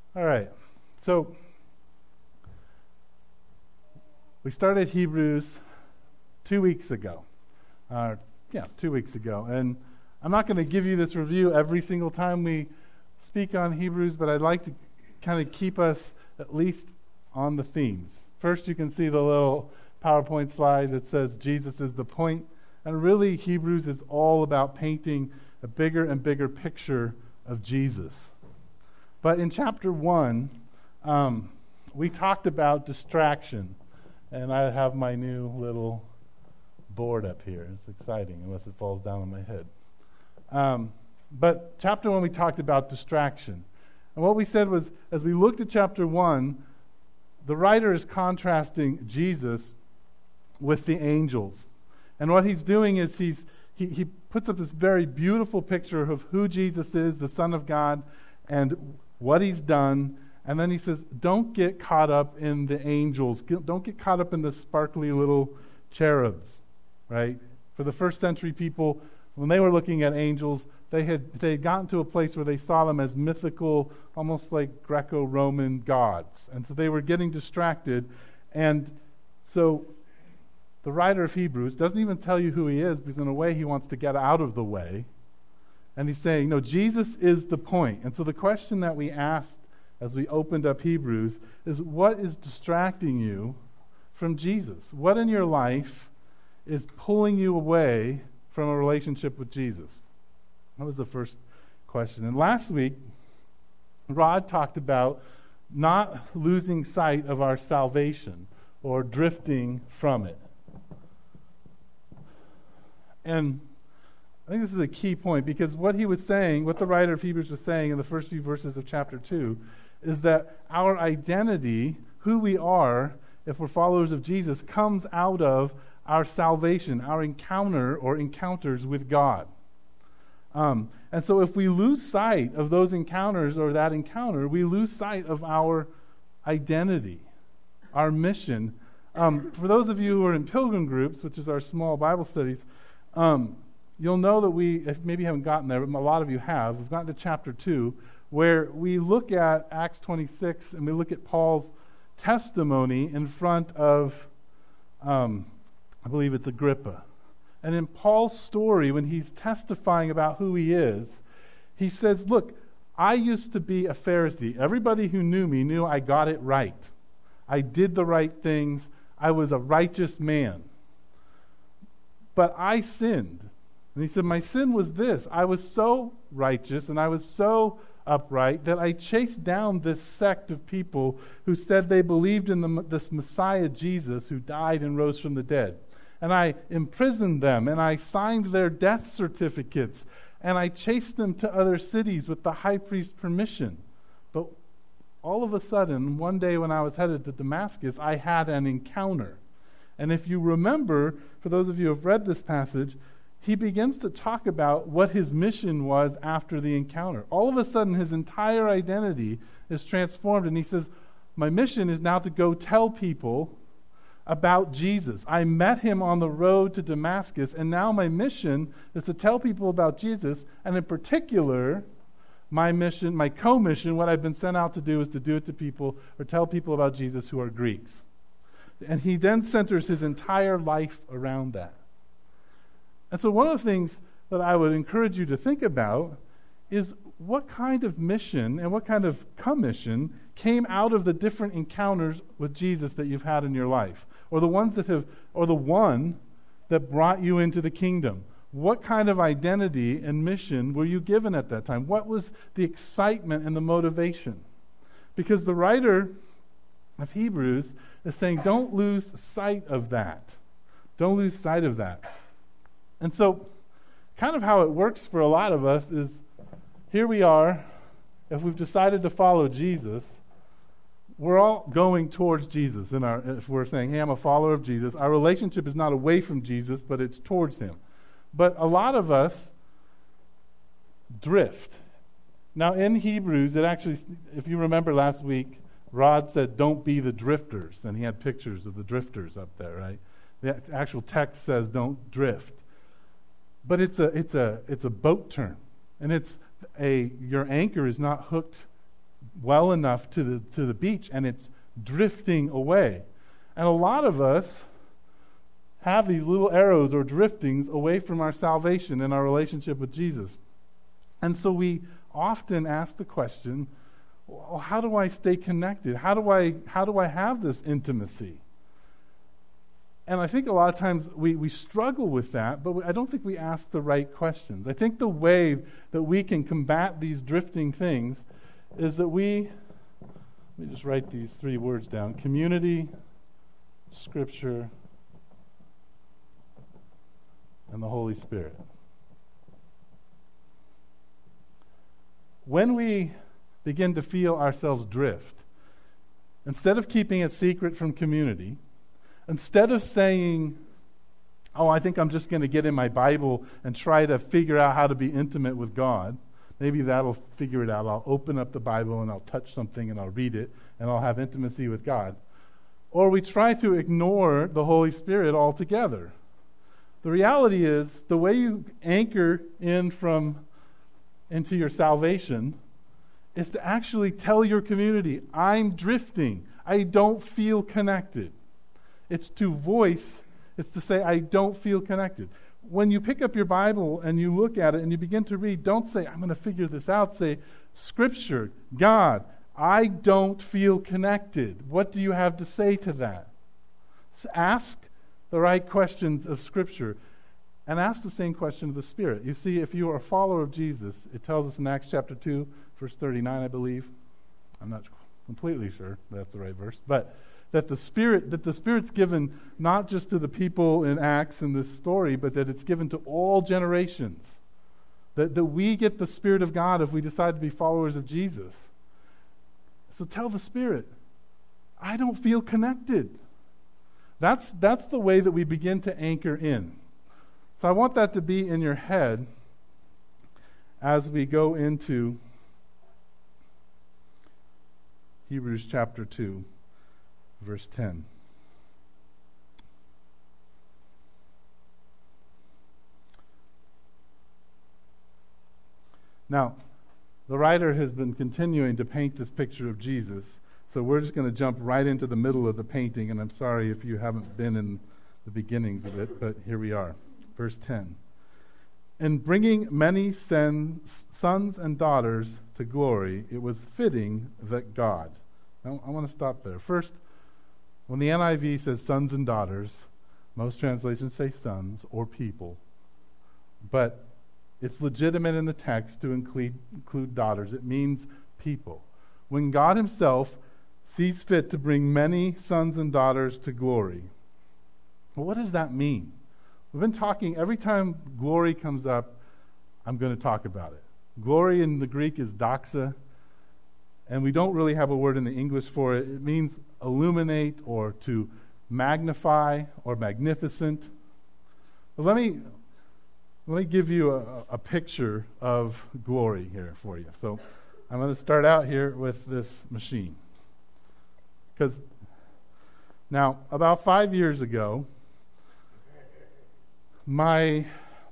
All right. So we started Hebrews 2 weeks ago. 2 weeks ago. And I'm not going to give you this review every single time we speak on Hebrews, but I'd like to kind of keep us at least on the themes. First, you can see the little PowerPoint slide that says Jesus is the point. And really, Hebrews is all about painting a bigger and bigger picture of Jesus. But in chapter 1, we talked about distraction. And I have my new little board up here. It's exciting, unless it falls down on my head. But chapter 1, we talked about distraction. And what we said was, as we looked at chapter 1, the writer is contrasting Jesus with the angels. And what he's doing is he puts up this very beautiful picture of who Jesus is, the Son of God, and what he's done. And then he says, don't get caught up in the angels. Don't get caught up in the sparkly little cherubs, right? For the first century people, when they were looking at angels, they had gotten to a place where they saw them as mythical, almost like Greco-Roman gods. And so they were getting distracted. And so the writer of Hebrews doesn't even tell you who he is, because in a way he wants to get out of the way. And he's saying, no, Jesus is the point. And so the question that we asked as we opened up Hebrews is, what is distracting you from Jesus? What in your life is pulling you away from a relationship with Jesus? That was the first question. And last week, Rod talked about not losing sight of our salvation or drifting from it. And I think this is a key point, because what he was saying, what the writer of Hebrews was saying in the first few verses of chapter 2, is that our identity, who we are, if we're followers of Jesus, comes out of our salvation, our encounter or encounters with God. And so if we lose sight of those encounters or that encounter, we lose sight of our identity, our mission. For those of you who are in pilgrim groups, which is our small Bible studies, you'll know that we, if maybe you haven't gotten there, but a lot of you have, we've gotten to chapter 2, where we look at Acts 26 and we look at Paul's testimony in front of, I believe it's Agrippa. And in Paul's story, when he's testifying about who he is, he says, look, I used to be a Pharisee. Everybody who knew me knew I got it right. I did the right things. I was a righteous man. But I sinned. And he said, my sin was this. I was so righteous and I was so upright that I chased down this sect of people who said they believed in this Messiah Jesus who died and rose from the dead. And I imprisoned them, and I signed their death certificates, and I chased them to other cities with the high priest's permission. But all of a sudden, one day when I was headed to Damascus, I had an encounter. And if you remember, for those of you who have read this passage, he begins to talk about what his mission was after the encounter. All of a sudden, his entire identity is transformed, and he says, my mission is now to go tell people about Jesus. I met him on the road to Damascus, and now my mission is to tell people about Jesus, and in particular, my mission, my co-mission, what I've been sent out to do is to do it to people, or tell people about Jesus who are Greeks. And he then centers his entire life around that. And so one of the things that I would encourage you to think about is what kind of mission and what kind of commission came out of the different encounters with Jesus that you've had in your life, or the ones that have, or the one that brought you into the kingdom. What kind of identity and mission were you given at that time? What was the excitement and the motivation? Because the writer of Hebrews is saying, don't lose sight of that. Don't lose sight of that. And so, kind of how it works for a lot of us is, here we are, if we've decided to follow Jesus, we're all going towards Jesus. If we're saying, hey, I'm a follower of Jesus, our relationship is not away from Jesus, but it's towards him. But a lot of us drift. Now, in Hebrews, it actually, if you remember last week, Rod said, don't be the drifters, and he had pictures of the drifters up there, right? The actual text says, don't drift. But it's a boat term, and your anchor is not hooked well enough to the beach, and it's drifting away. And a lot of us have these little arrows or driftings away from our salvation and our relationship with Jesus. And so we often ask the question, well, how do I stay connected? How do I have this intimacy? And I think a lot of times we struggle with that, but I don't think we ask the right questions. I think the way that we can combat these drifting things is that let me just write these 3 words down: community, Scripture, and the Holy Spirit. When we begin to feel ourselves drift, instead of keeping it secret from community, instead of saying, oh, I think I'm just going to get in my Bible and try to figure out how to be intimate with God, maybe that'll figure it out. I'll open up the Bible and I'll touch something and I'll read it and I'll have intimacy with God. Or we try to ignore the Holy Spirit altogether. The reality is, the way you anchor into your salvation is to actually tell your community, I'm drifting. I don't feel connected. It's to say, I don't feel connected. When you pick up your Bible and you look at it and you begin to read, don't say, I'm going to figure this out. Say, Scripture, God, I don't feel connected. What do you have to say to that? So ask the right questions of Scripture, and ask the same question of the Spirit. You see, if you are a follower of Jesus, it tells us in Acts chapter 2, verse 39, I believe. I'm not completely sure that's the right verse, but that the Spirit's given not just to the people in Acts in this story, but that it's given to all generations. That we get the Spirit of God if we decide to be followers of Jesus. So tell the Spirit, I don't feel connected. That's the way that we begin to anchor in. So I want that to be in your head as we go into Hebrews chapter 2, verse 10. Now, the writer has been continuing to paint this picture of Jesus, so we're just going to jump right into the middle of the painting, and I'm sorry if you haven't been in the beginnings of it, but here we are. Verse 10. In bringing many sons and daughters to glory, it was fitting that God. Now, I want to stop there. First, when the NIV says sons and daughters, most translations say sons or people. But it's legitimate in the text to include daughters. It means people. When God himself sees fit to bring many sons and daughters to glory, well, what does that mean? We've been talking, every time glory comes up, I'm going to talk about it. Glory in the Greek is doxa, and we don't really have a word in the English for it. It means illuminate or to magnify or magnificent. Well, let me give you a picture of glory here for you. So I'm going to start out here with this machine. Because now, about 5 years ago, my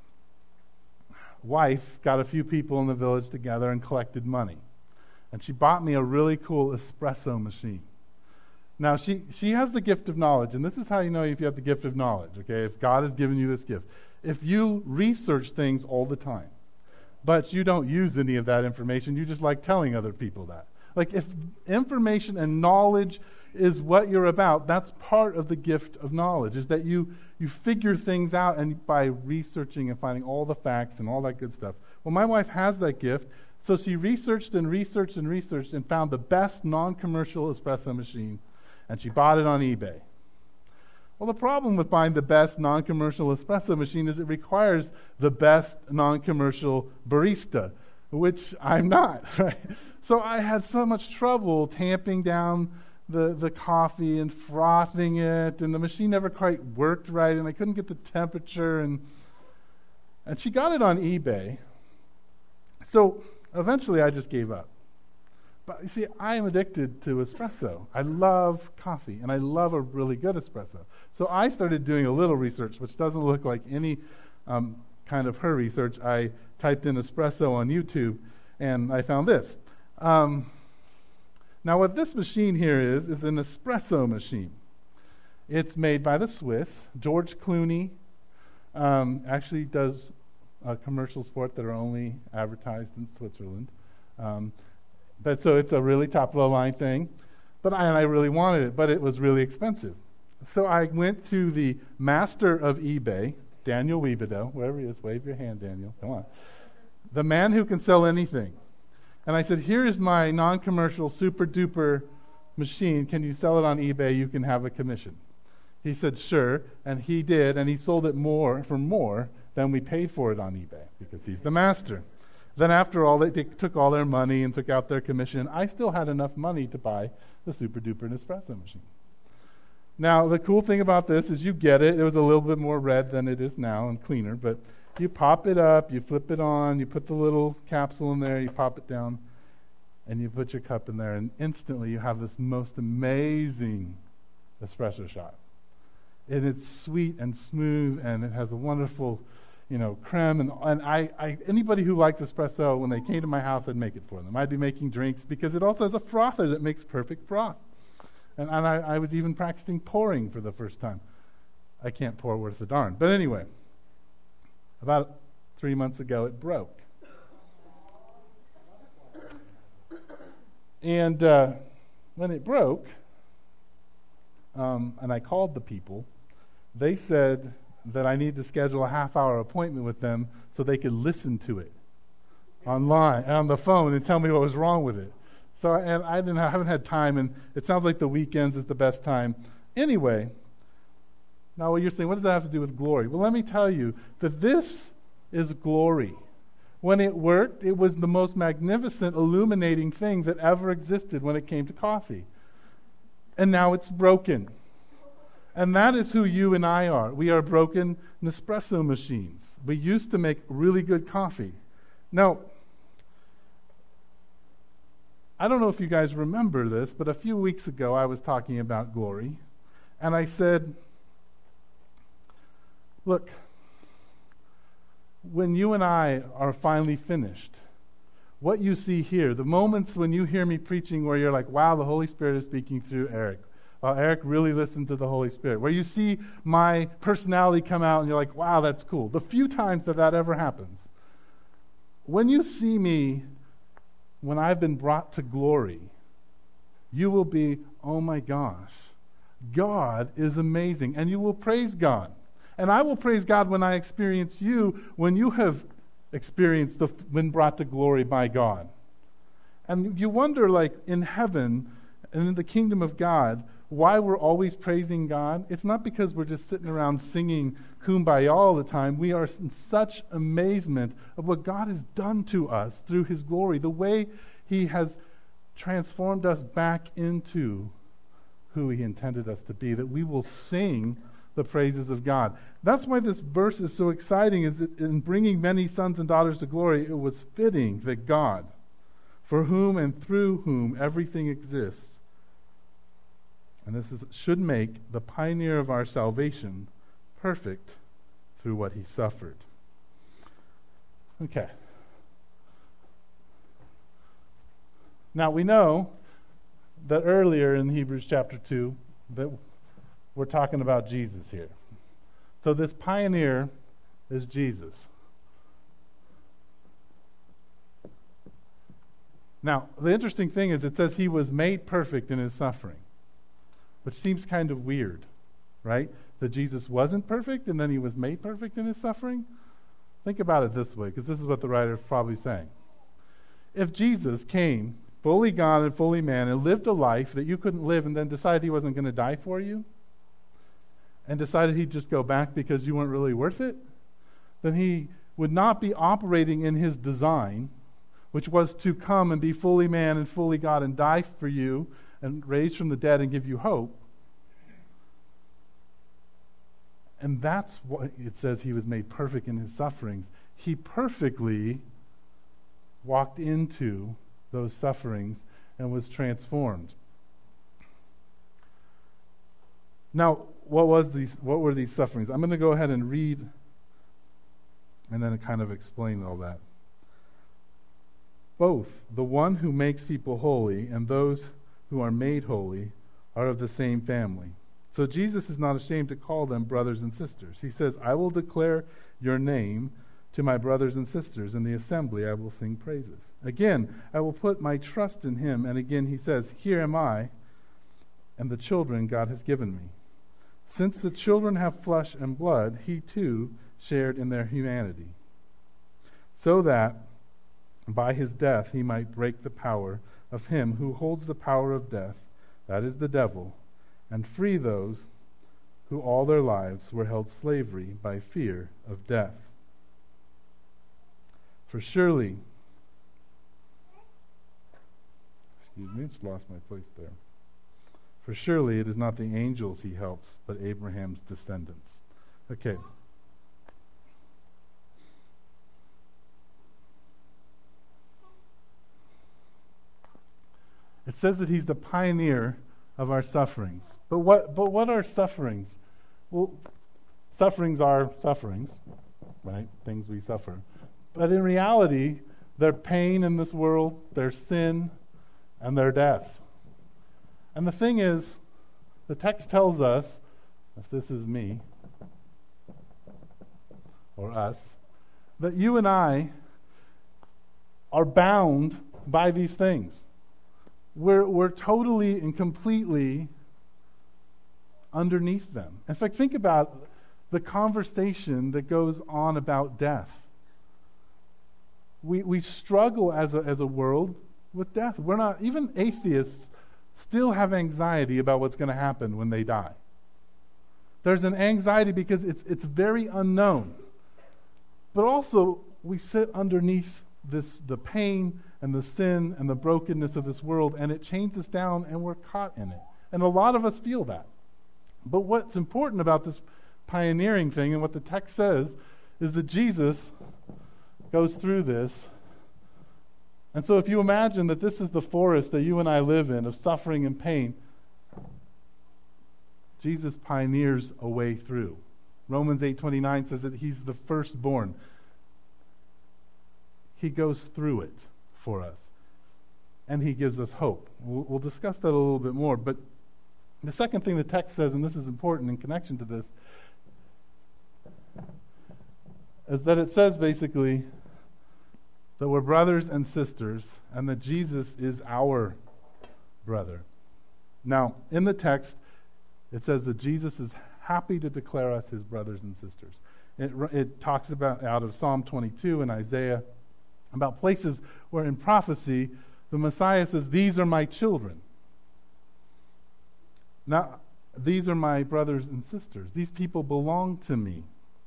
wife got a few people in the village together and collected money. And she bought me a really cool espresso machine. Now, she has the gift of knowledge, and this is how you know if you have the gift of knowledge, okay? If God has given you this gift. If you research things all the time, but you don't use any of that information, you just like telling other people that. Like, if information and knowledge is what you're about, that's part of the gift of knowledge, is that you figure things out and by researching and finding all the facts and all that good stuff. Well, my wife has that gift, so she researched and found the best non-commercial espresso machine, and she bought it on eBay. Well, the problem with buying the best non-commercial espresso machine is it requires the best non-commercial barista, which I'm not, right? So I had so much trouble tamping down the coffee and frothing it, and the machine never quite worked right, and I couldn't get the temperature, and she got it on eBay. So eventually I just gave up. But you see, I am addicted to espresso. I love coffee, and I love a really good espresso. So I started doing a little research, which doesn't look like any kind of her research. I typed in espresso on YouTube, and I found this. Now, what this machine here is an espresso machine. It's made by the Swiss. George Clooney actually does commercials for it that are only advertised in Switzerland. But so it's a really top-of-the-line thing. But I really wanted it, but it was really expensive. So I went to the master of eBay, Daniel Webedo, wherever he is. Wave your hand, Daniel. Come on. The man who can sell anything. And I said, here is my non-commercial, super-duper machine. Can you sell it on eBay? You can have a commission. He said, sure. And he did, and he sold it for more than we paid for it on eBay, because he's the master. Then after all, they took all their money and took out their commission. I still had enough money to buy the super-duper Nespresso machine. Now, the cool thing about this is you get it. It was a little bit more red than it is now and cleaner, but you pop it up, you flip it on, you put the little capsule in there, you pop it down, and you put your cup in there, and instantly you have this most amazing espresso shot. And it's sweet and smooth, and it has a wonderful, creme. And I anybody who likes espresso, when they came to my house, I'd make it for them. I'd be making drinks because it also has a frother that makes perfect froth. And I was even practicing pouring for the first time. I can't pour worth a darn. But anyway, about 3 months ago, it broke. And when it broke, and I called the people, they said that I need to schedule a half-hour appointment with them so they could listen to it online, on the phone, and tell me what was wrong with it. So, and I haven't had time, and it sounds like the weekends is the best time. Anyway, now what you're saying, what does that have to do with glory? Well, let me tell you that this is glory. When it worked, it was the most magnificent, illuminating thing that ever existed when it came to coffee. And now it's broken. And that is who you and I are. We are broken Nespresso machines. We used to make really good coffee. Now, I don't know if you guys remember this, but a few weeks ago I was talking about glory. And I said, look, when you and I are finally finished, what you see here, the moments when you hear me preaching where you're like, wow, the Holy Spirit is speaking through Eric. Eric really listened to the Holy Spirit. Where you see my personality come out and you're like, wow, that's cool. The few times that ever happens, when you see me, when I've been brought to glory, you will be, oh my gosh, God is amazing. And you will praise God. And I will praise God when I experience you, when you have experienced been brought to glory by God. And you wonder, like, in heaven and in the kingdom of God, why we're always praising God. It's not because we're just sitting around singing Kumbaya all the time. We are in such amazement of what God has done to us through His glory, the way He has transformed us back into who He intended us to be, that we will sing the praises of God. That's why this verse is so exciting, is that in bringing many sons and daughters to glory, it was fitting that God, for whom and through whom everything exists, and should make the pioneer of our salvation perfect through what He suffered. Okay. Now we know that earlier in Hebrews chapter 2 that we're talking about Jesus here. So this pioneer is Jesus. Now, the interesting thing is it says He was made perfect in His suffering, which seems kind of weird, right? That Jesus wasn't perfect and then He was made perfect in His suffering? Think about it this way, because this is what the writer is probably saying. If Jesus came, fully God and fully man, and lived a life that you couldn't live, and then decided He wasn't going to die for you, and decided He'd just go back because you weren't really worth it, then He would not be operating in His design, which was to come and be fully man and fully God and die for you and raise from the dead and give you hope. And that's what it says He was made perfect in His sufferings. He perfectly walked into those sufferings and was transformed. Now, what were these sufferings? I'm going to go ahead and read and then kind of explain all that. Both the one who makes people holy and those who are made holy are of the same family. So Jesus is not ashamed to call them brothers and sisters. He says, I will declare your name to my brothers and sisters. In the assembly I will sing praises. Again, I will put my trust in him. And again he says, here am I and the children God has given me. Since the children have flesh and blood, he too shared in their humanity, so that by his death he might break the power of him who holds the power of death, that is the devil, and free those who all their lives were held slavery by fear of death. For surely, just lost my place there. For surely it is not the angels he helps, but Abraham's descendants. Okay. It says that he's the pioneer of our sufferings. But what are sufferings? Well, sufferings are sufferings, right? Things we suffer. But in reality, they're pain in this world, they're sin, and they're death. And the thing is, the text tells us, if this is me, or us, that you and I are bound by these things. We're totally and completely underneath them. In fact, think about the conversation that goes on about death. We struggle as a world with death. We're not, even atheists still have anxiety about what's going to happen when they die. There's an anxiety because it's very unknown. But also, we sit underneath the pain and the sin and the brokenness of this world, and it chains us down, and we're caught in it. And a lot of us feel that. But what's important about this pioneering thing, and what the text says, is that Jesus goes through this. And so if you imagine that this is the forest that you and I live in, of suffering and pain, Jesus pioneers a way through. Romans 8:29 says that he's the firstborn. He goes through it for us. And he gives us hope. We'll discuss that a little bit more. But the second thing the text says, and this is important in connection to this, is that it says basically that we're brothers and sisters, and that Jesus is our brother. Now, in the text, it says that Jesus is happy to declare us his brothers and sisters. It talks about, out of Psalm 22 and Isaiah, about places where in prophecy the Messiah says, these are my children. Now, these are my brothers and sisters. These people belong to me.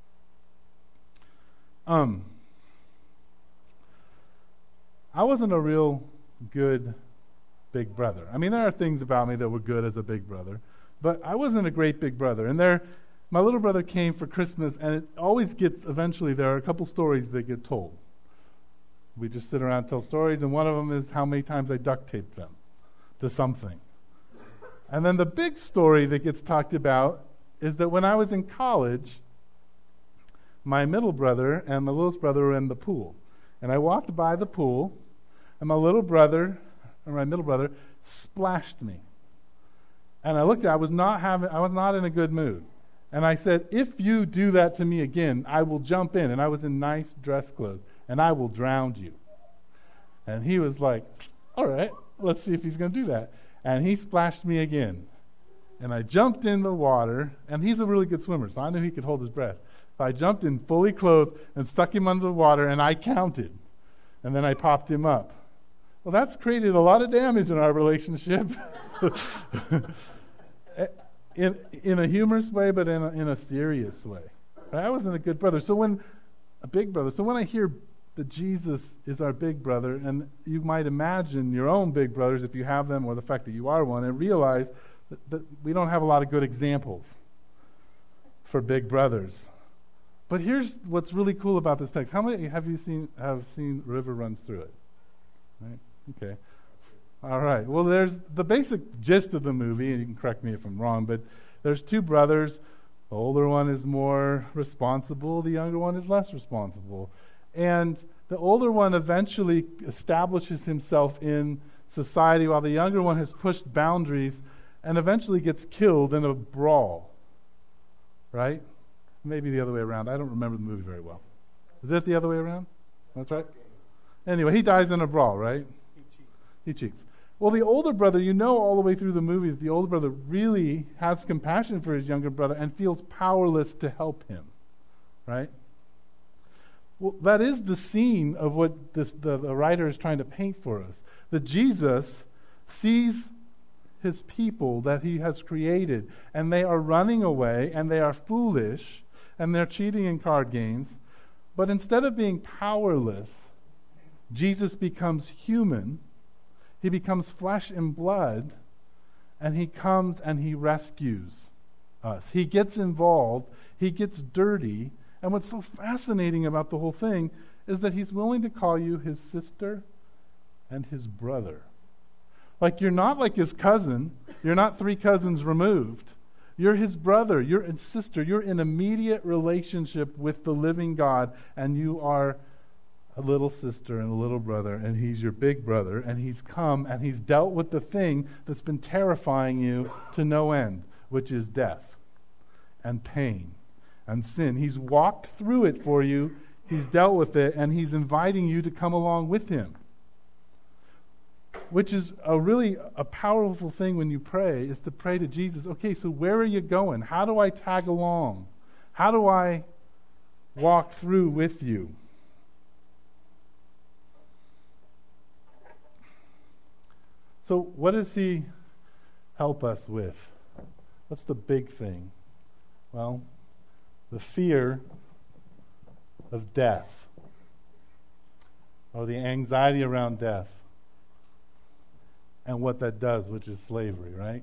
I wasn't a real good big brother. I mean, there are things about me that were good as a big brother, but I wasn't a great big brother. And my little brother came for Christmas, and it always gets, eventually, there are a couple stories that get told. We just sit around and tell stories, and one of them is how many times I duct taped them to something. And then the big story that gets talked about is that when I was in college, my middle brother and my littlest brother were in the pool. And I walked by the pool, and my middle brother splashed me. And I looked at it, I was not in a good mood. And I said, if you do that to me again, I will jump in. And I was in nice dress clothes, and I will drown you. And he was like, all right, let's see if he's going to do that. And he splashed me again. And I jumped in the water, and he's a really good swimmer, so I knew he could hold his breath. So I jumped in fully clothed and stuck him under the water, and I counted. And then I popped him up. Well, that's created a lot of damage in our relationship. in a humorous way, but in a serious way. I wasn't a good brother. So when I hear that Jesus is our big brother, and you might imagine your own big brothers, if you have them, or the fact that you are one, and realize that we don't have a lot of good examples for big brothers. But here's what's really cool about this text. How many have seen River Runs Through It? Right? Okay. All right. Well, there's the basic gist of the movie, and you can correct me if I'm wrong, but there's two brothers. The older one is more responsible. The younger one is less responsible. And the older one eventually establishes himself in society, while the younger one has pushed boundaries and eventually gets killed in a brawl. Right? Maybe the other way around. I don't remember the movie very well. Is it the other way around? That's right. Anyway, he dies in a brawl, right? He cheats. Well, the older brother, you know all the way through the movies, the older brother really has compassion for his younger brother and feels powerless to help him, right? Well, that is the scene of what the writer is trying to paint for us. That Jesus sees his people that he has created, and they are running away, and they are foolish, and they're cheating in card games. But instead of being powerless, Jesus becomes human. He becomes flesh and blood, and he comes and he rescues us. He gets involved. He gets dirty. And what's so fascinating about the whole thing is that he's willing to call you his sister and his brother. Like, you're not like his cousin. You're not 3 cousins removed. You're his brother. You're his sister. You're in immediate relationship with the living God, and you are a little sister and a little brother, and he's your big brother, and he's come and he's dealt with the thing that's been terrifying you to no end, which is death and pain and sin. He's walked through it for you, he's dealt with it, and he's inviting you to come along with him. Which is a powerful thing when you pray, is to pray to Jesus, okay, so where are you going? How do I tag along? How do I walk through with you? So what does he help us with? What's the big thing? Well, the fear of death, or the anxiety around death, and what that does, which is slavery, right?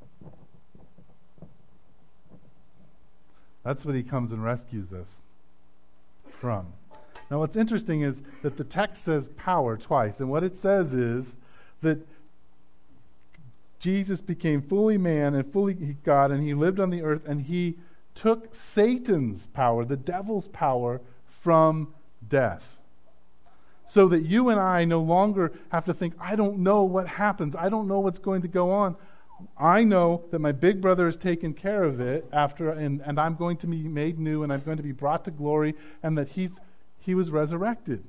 That's what he comes and rescues us from. Now what's interesting is that the text says power twice, and what it says is that Jesus became fully man and fully God, and he lived on the earth, and he took Satan's power, the devil's power, from death. So that you and I no longer have to think, I don't know what happens. I don't know what's going to go on. I know that my big brother has taken care of it and I'm going to be made new, and I'm going to be brought to glory, and that he was resurrected.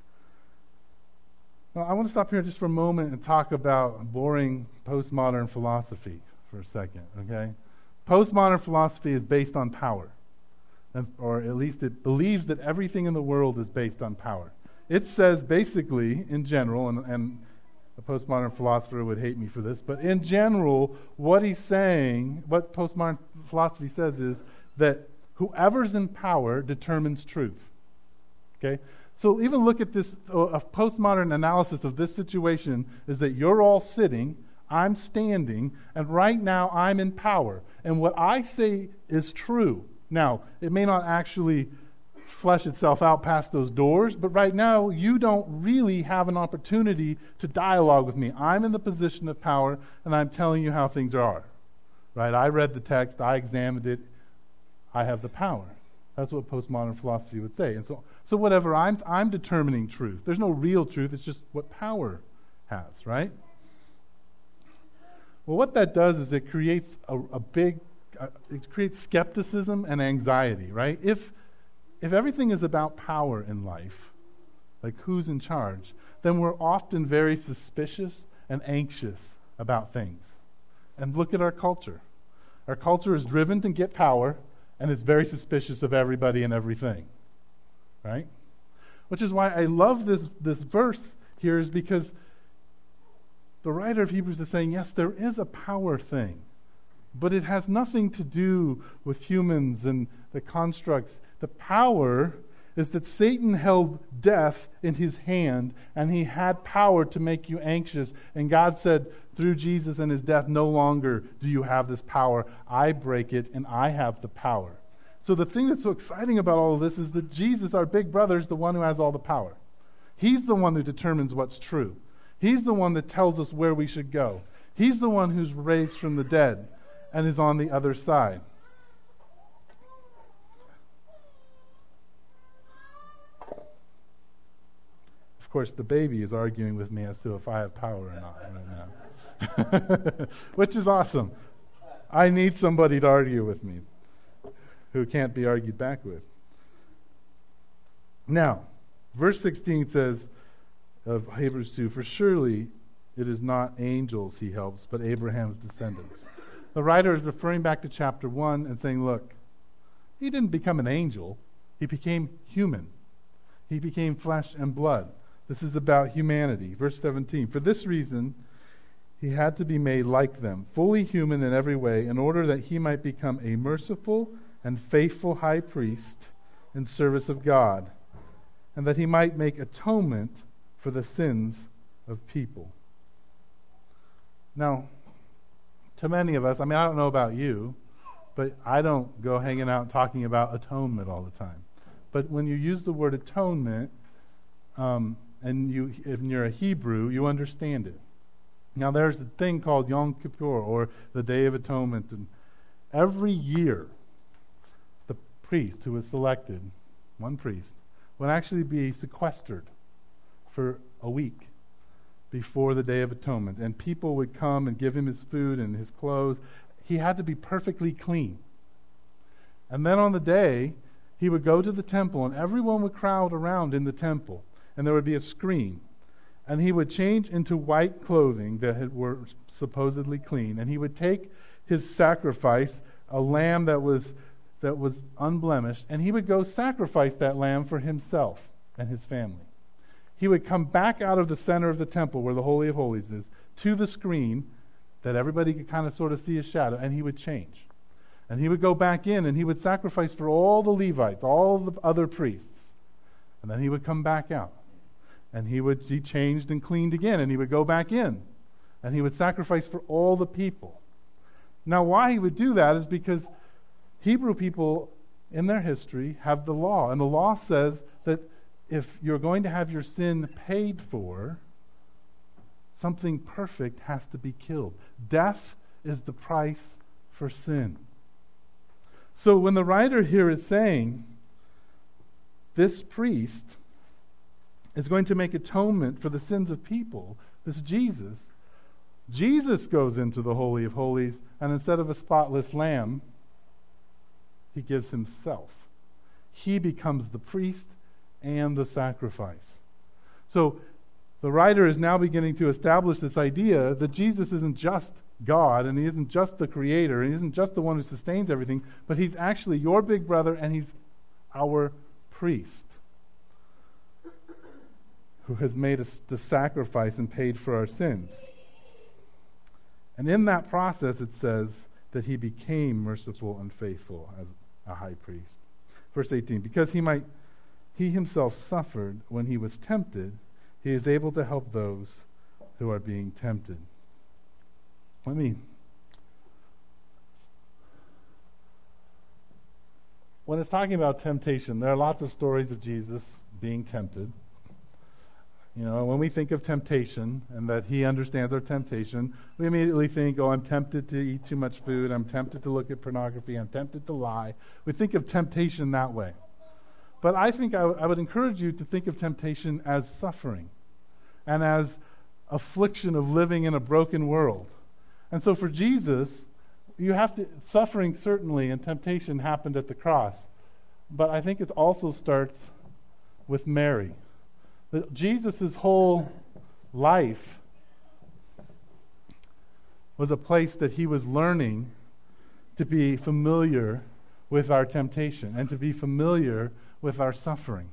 Now, I want to stop here just for a moment and talk about boring postmodern philosophy for a second, okay? Postmodern philosophy is based on power, or at least it believes that everything in the world is based on power. It says basically, in general, and a postmodern philosopher would hate me for this, but in general, what he's saying, what postmodern philosophy says is that whoever's in power determines truth, okay? So even look at this, a postmodern analysis of this situation is that you're all sitting, I'm standing, and right now I'm in power. And what I say is true. Now, it may not actually flesh itself out past those doors, but right now you don't really have an opportunity to dialogue with me. I'm in the position of power, and I'm telling you how things are. Right? I read the text, I examined it, I have the power. That's what postmodern philosophy would say. And so whatever, I'm determining truth. There's no real truth, it's just what power has, right? Well, what that does is it creates it creates skepticism and anxiety, right? If everything is about power in life, like who's in charge, then we're often very suspicious and anxious about things. And look at our culture. Our culture is driven to get power, and it's very suspicious of everybody and everything, right? Which is why I love this verse here, is because the writer of Hebrews is saying, yes, there is a power thing, but it has nothing to do with humans and the constructs. The power is that Satan held death in his hand, and he had power to make you anxious. And God said, through Jesus and his death, no longer do you have this power. I break it, and I have the power. So the thing that's so exciting about all of this is that Jesus, our big brother, is the one who has all the power. He's the one who determines what's true. He's the one that tells us where we should go. He's the one who's raised from the dead and is on the other side. Of course, the baby is arguing with me as to if I have power or not right now, which is awesome. I need somebody to argue with me who can't be argued back with. Now, verse 16 says of Hebrews 2, "For surely it is not angels he helps, but Abraham's descendants." The writer is referring back to chapter 1 and saying, look, he didn't become an angel. He became human. He became flesh and blood. This is about humanity. Verse 17, "For this reason he had to be made like them, fully human in every way, in order that he might become a merciful and faithful high priest in service of God, and that he might make atonement for the sins of people." Now, to many of us, I don't know about you, but I don't go hanging out talking about atonement all the time. But when you use the word atonement, and if you're a Hebrew, you understand it. Now, there's a thing called Yom Kippur, or the Day of Atonement, and every year, the priest who was selected, one priest, would actually be sequestered for a week before the Day of Atonement. And people would come and give him his food and his clothes. He had to be perfectly clean. And then on the day, he would go to the temple, and everyone would crowd around in the temple. And there would be a screen. And he would change into white clothing that were supposedly clean. And he would take his sacrifice, a lamb that was unblemished, and he would go sacrifice that lamb for himself and his family. He would come back out of the center of the temple, where the Holy of Holies is, to the screen that everybody could kind of sort of see his shadow, and he would change. And he would go back in, and he would sacrifice for all the Levites, all the other priests. And then he would come back out. And he changed and cleaned again, and he would go back in. And he would sacrifice for all the people. Now, why he would do that is because Hebrew people, in their history, have the law. And the law says that if you're going to have your sin paid for, something perfect has to be killed. Death is the price for sin. So when the writer here is saying, this priest is going to make atonement for the sins of people, this Jesus goes into the Holy of Holies, and instead of a spotless lamb, he gives himself. He becomes the priest and the sacrifice. So the writer is now beginning to establish this idea that Jesus isn't just God, and he isn't just the creator, and he isn't just the one who sustains everything, but he's actually your big brother, and he's our priest who has made us the sacrifice and paid for our sins. And in that process, it says that he became merciful and faithful as a high priest. Verse 18, because he himself suffered when he was tempted, he is able to help those who are being tempted. When it's talking about temptation, there are lots of stories of Jesus being tempted. When we think of temptation and that he understands our temptation, we immediately think, I'm tempted to eat too much food, I'm tempted to look at pornography, I'm tempted to lie. We think of temptation that way. But I think I would encourage you to think of temptation as suffering and as affliction of living in a broken world. And so for Jesus, suffering certainly and temptation happened at the cross. But I think it also starts with Mary. Jesus' whole life was a place that he was learning to be familiar with our temptation and to be familiar with our suffering.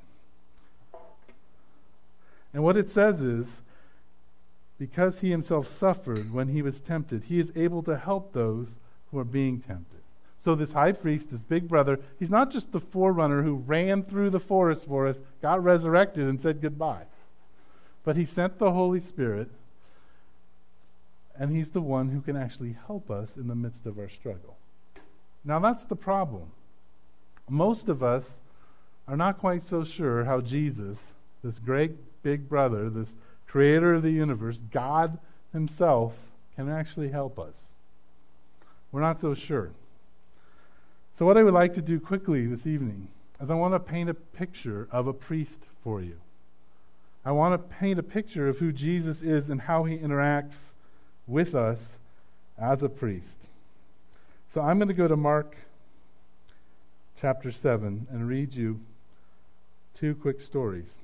And what it says is, because he himself suffered when he was tempted, he is able to help those who are being tempted. So this high priest, this big brother, he's not just the forerunner who ran through the forest for us, got resurrected, and said goodbye. But he sent the Holy Spirit, and he's the one who can actually help us in the midst of our struggle. Now that's the problem. Most of us are not quite so sure how Jesus, this great big brother, this creator of the universe, God himself, can actually help us. We're not so sure. So what I would like to do quickly this evening is I want to paint a picture of a priest for you. I want to paint a picture of who Jesus is and how he interacts with us as a priest. So I'm going to go to Mark chapter 7 and read you 2 quick stories.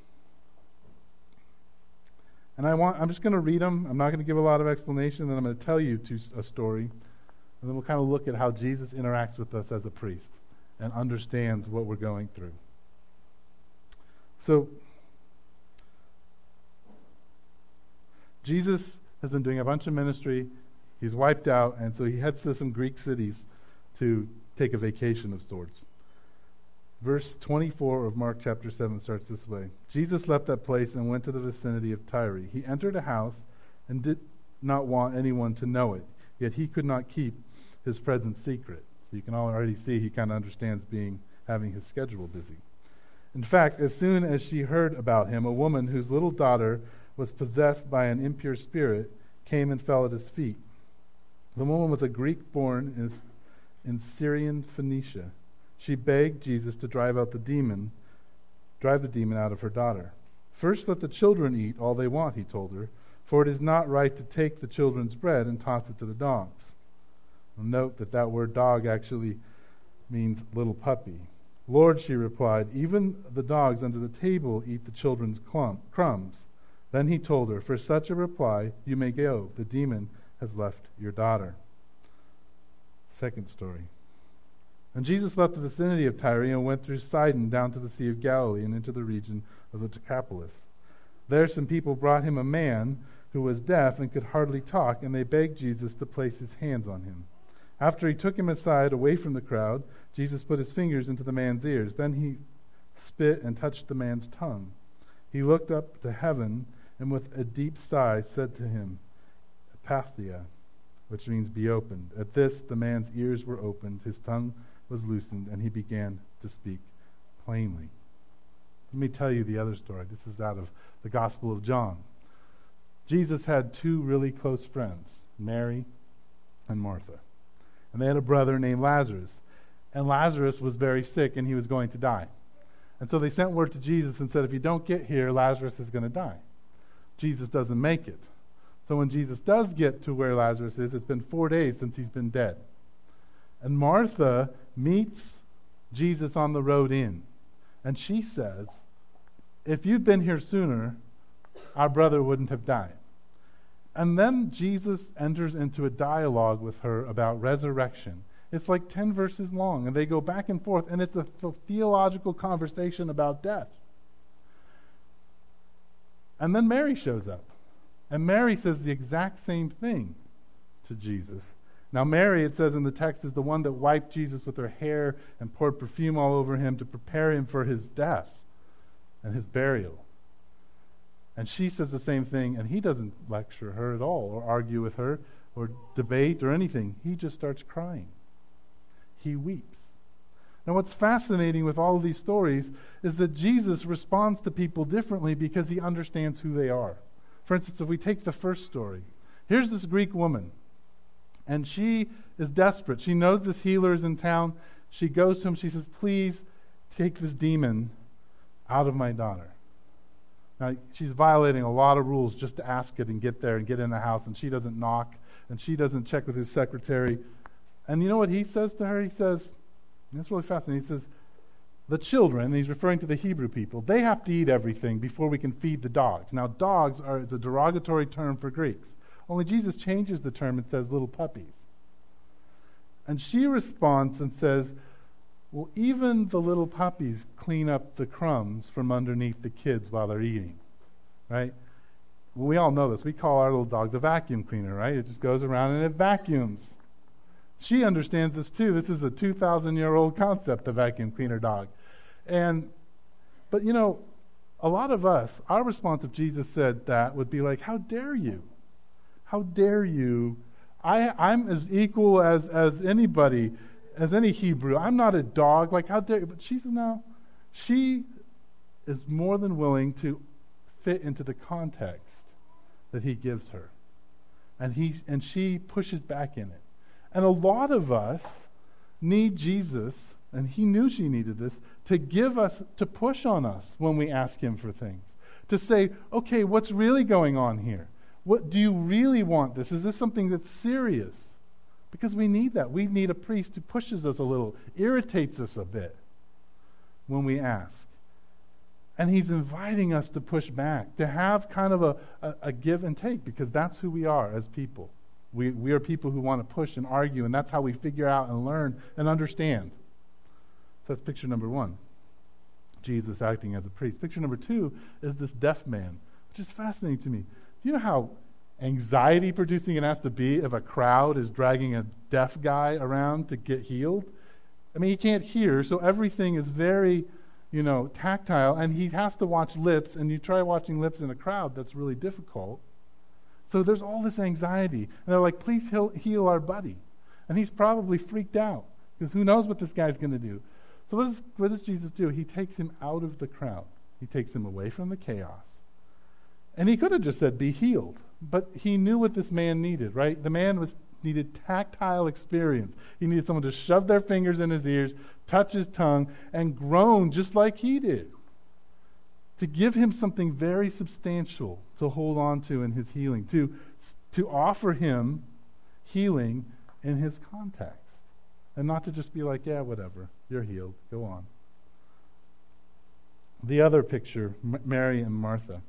And I'm just going to read them. I'm not going to give a lot of explanation. Then I'm going to tell you a story. And then we'll kind of look at how Jesus interacts with us as a priest and understands what we're going through. So, Jesus has been doing a bunch of ministry. He's wiped out, and so he heads to some Greek cities to take a vacation of sorts. Verse 24 of Mark chapter 7 starts this way. Jesus left that place and went to the vicinity of Tyre. He entered a house and did not want anyone to know it, yet he could not keep his presence secret. So you can already see he kind of understands having his schedule busy. In fact, as soon as she heard about him, a woman whose little daughter was possessed by an impure spirit came and fell at his feet. The woman was a Greek born in Syrian Phoenicia. She begged Jesus to drive the demon out of her daughter. First let the children eat all they want, he told her, for it is not right to take the children's bread and toss it to the dogs. Note that word dog actually means little puppy. Lord, she replied, even the dogs under the table eat the children's crumbs. Then he told her, for such a reply, you may go. The demon has left your daughter. Second story. And Jesus left the vicinity of Tyre and went through Sidon down to the Sea of Galilee and into the region of the Decapolis. There some people brought him a man who was deaf and could hardly talk, and they begged Jesus to place his hands on him. After he took him aside away from the crowd, Jesus put his fingers into the man's ears. Then he spit and touched the man's tongue. He looked up to heaven and with a deep sigh said to him, Epaphia, which means be opened. At this the man's ears were opened, his tongue was loosened, and he began to speak plainly. Let me tell you the other story. This is out of the Gospel of John. Jesus had 2 really close friends, Mary and Martha. And they had a brother named Lazarus. And Lazarus was very sick, and he was going to die. And so they sent word to Jesus and said, if you don't get here, Lazarus is going to die. Jesus doesn't make it. So when Jesus does get to where Lazarus is, it's been 4 days since he's been dead. And Martha meets Jesus on the road in. And she says, if you'd been here sooner, our brother wouldn't have died. And then Jesus enters into a dialogue with her about resurrection. It's like 10 verses long, and they go back and forth, and it's a theological conversation about death. And then Mary shows up. And Mary says the exact same thing to Jesus. Now Mary, it says in the text, is the one that wiped Jesus with her hair and poured perfume all over him to prepare him for his death and his burial. And she says the same thing, and he doesn't lecture her at all or argue with her or debate or anything. He just starts crying. He weeps. Now what's fascinating with all of these stories is that Jesus responds to people differently because he understands who they are. For instance, if we take the first story, here's this Greek woman, and she is desperate. She knows this healer is in town. She goes to him. She says, please take this demon out of my daughter. Now, she's violating a lot of rules just to ask it and get there and get in the house, and she doesn't knock, and she doesn't check with his secretary. And you know what he says to her? He says, and it's really fascinating, he says, the children, and he's referring to the Hebrew people, they have to eat everything before we can feed the dogs. Now, dogs is a derogatory term for Greeks. Only Jesus changes the term and says little puppies. And she responds and says, well, even the little puppies clean up the crumbs from underneath the kids while they're eating, right? Well, we all know this. We call our little dog the vacuum cleaner, right? It just goes around and it vacuums. She understands this too. This is a 2,000-year-old concept, the vacuum cleaner dog. But you know, a lot of us, our response if Jesus said that would be like, how dare you? How dare you? I'm as equal as anybody, as any Hebrew. I'm not a dog. Like, how dare you? But she says, no. She is more than willing to fit into the context that he gives her. And she pushes back in it. And a lot of us need Jesus, and he knew she needed this, to push on us when we ask him for things. to say, okay, what's really going on here? What do you really want this? Is this something that's serious? Because we need that. We need a priest who pushes us a little, irritates us a bit when we ask. And he's inviting us to push back, to have kind of a give and take, because that's who we are as people. We are people who want to push and argue, and that's how we figure out and learn and understand. So that's picture number one, Jesus acting as a priest. Picture number two is this deaf man, which is fascinating to me. Do you know how anxiety-producing it has to be if a crowd is dragging a deaf guy around to get healed? I mean, he can't hear, so everything is very, tactile, and he has to watch lips, and you try watching lips in a crowd, that's really difficult. So there's all this anxiety. And they're like, please heal our buddy. And he's probably freaked out, because who knows what this guy's going to do. So what does Jesus do? He takes him out of the crowd. He takes him away from the chaos. And he could have just said, be healed. But he knew what this man needed, right? The man needed tactile experience. He needed someone to shove their fingers in his ears, touch his tongue, and groan just like he did. To give him something very substantial to hold on to in his healing, to offer him healing in his context. And not to just be like, yeah, whatever, you're healed, go on. The other picture, Mary and Martha.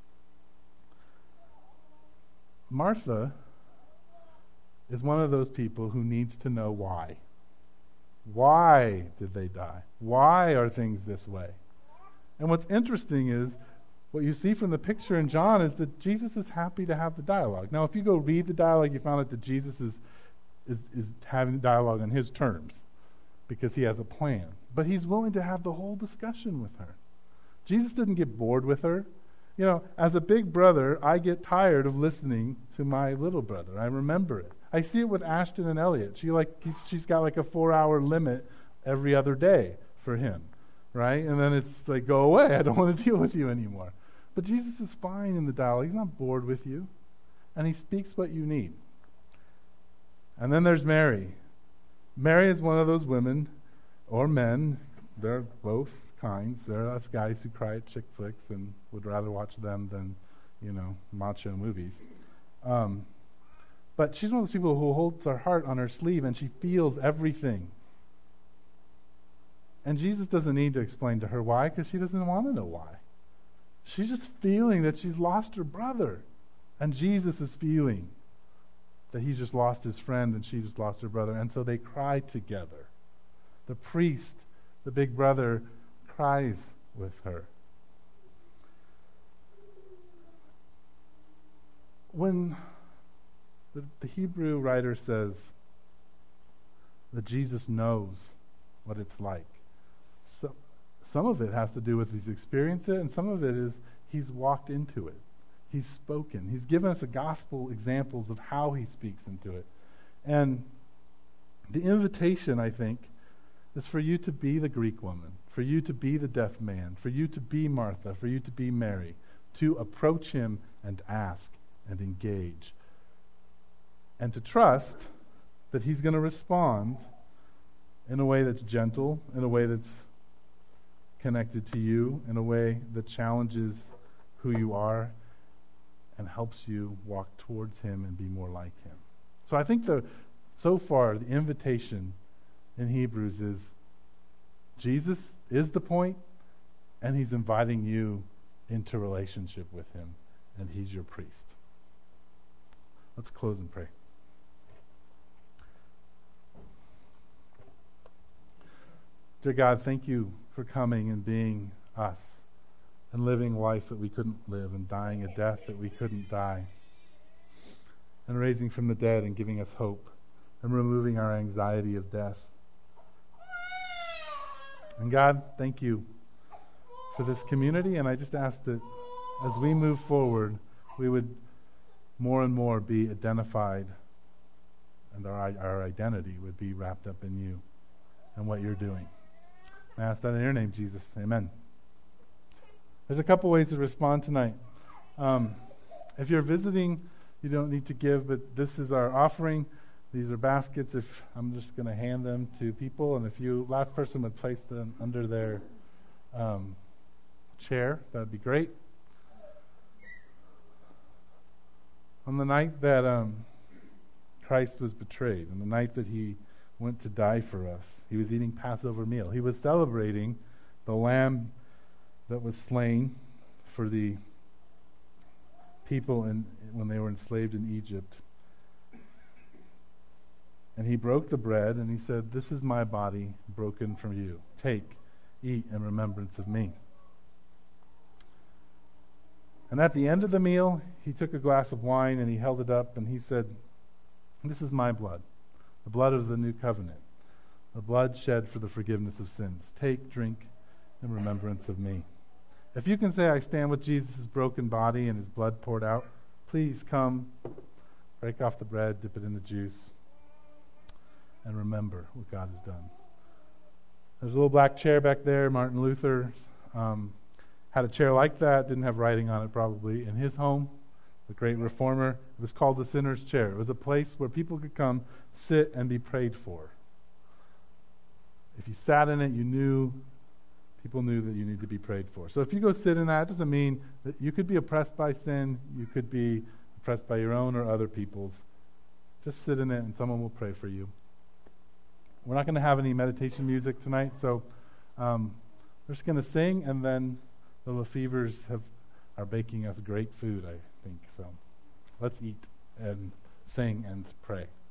Martha is one of those people who needs to know why. Why did they die? Why are things this way? And what's interesting is, what you see from the picture in John is that Jesus is happy to have the dialogue. Now, if you go read the dialogue, you found out that Jesus is having the dialogue on his terms because he has a plan. But he's willing to have the whole discussion with her. Jesus didn't get bored with her. As a big brother, I get tired of listening to my little brother. I remember it. I see it with Ashton and Elliot. She's got like a 4-hour limit every other day for him, right? And then it's like, go away. I don't want to deal with you anymore. But Jesus is fine in the dialogue. He's not bored with you. And he speaks what you need. And then there's Mary. Mary is one of those women or men. They're both kinds. There are us guys who cry at chick flicks and would rather watch them than, macho movies. But she's one of those people who holds her heart on her sleeve, and she feels everything. And Jesus doesn't need to explain to her why, because she doesn't want to know why. She's just feeling that she's lost her brother. And Jesus is feeling that he just lost his friend and she just lost her brother. And so they cry together. The priest, the big brother, cries with her. When the Hebrew writer says that Jesus knows what it's like, so some of it has to do with he's experienced it, and some of it is he's walked into it. He's spoken. He's given us a gospel examples of how he speaks into it. And the invitation, I think, is for you to be the Greek woman, for you to be the deaf man, for you to be Martha, for you to be Mary, to approach him and ask and engage, and to trust that he's going to respond in a way that's gentle, in a way that's connected to you, in a way that challenges who you are and helps you walk towards him and be more like him. So I think so far the invitation in Hebrews is Jesus is the point, and he's inviting you into relationship with him, and he's your priest. Let's close and pray. Dear God, thank you for coming and being us and living life that we couldn't live and dying a death that we couldn't die and raising from the dead and giving us hope and removing our anxiety of death. And God, thank you for this community, and I just ask that as we move forward, we would more and more be identified, and our identity would be wrapped up in you and what you're doing. I ask that in your name, Jesus. Amen. There's a couple ways to respond tonight. If you're visiting, you don't need to give, but this is our offering. These are baskets. If I'm just going to hand them to people, and if last person would place them under their chair, that'd be great. On the night that Christ was betrayed, on the night that he went to die for us, he was eating Passover meal. He was celebrating the lamb that was slain for the people when they were enslaved in Egypt. And he broke the bread and he said, "This is my body broken for you. Take, eat in remembrance of me." And at the end of the meal, he took a glass of wine and he held it up and he said, "This is my blood, the blood of the new covenant, the blood shed for the forgiveness of sins. Take, drink in remembrance of me." If you can say, "I stand with Jesus' broken body and his blood poured out," please come, break off the bread, dip it in the juice, and remember what God has done. There's a little black chair back there. Martin Luther had a chair like that, didn't have writing on it probably, in his home, the great reformer. It was called the sinner's chair. It was a place where people could come, sit, and be prayed for. If you sat in it, people knew that you need to be prayed for. So if you go sit in that, it doesn't mean that you could be oppressed by sin, you could be oppressed by your own or other people's. Just sit in it and someone will pray for you. We're not going to have any meditation music tonight, so we're just going to sing, and then the Lefevres are baking us great food, I think. So let's eat and sing and pray.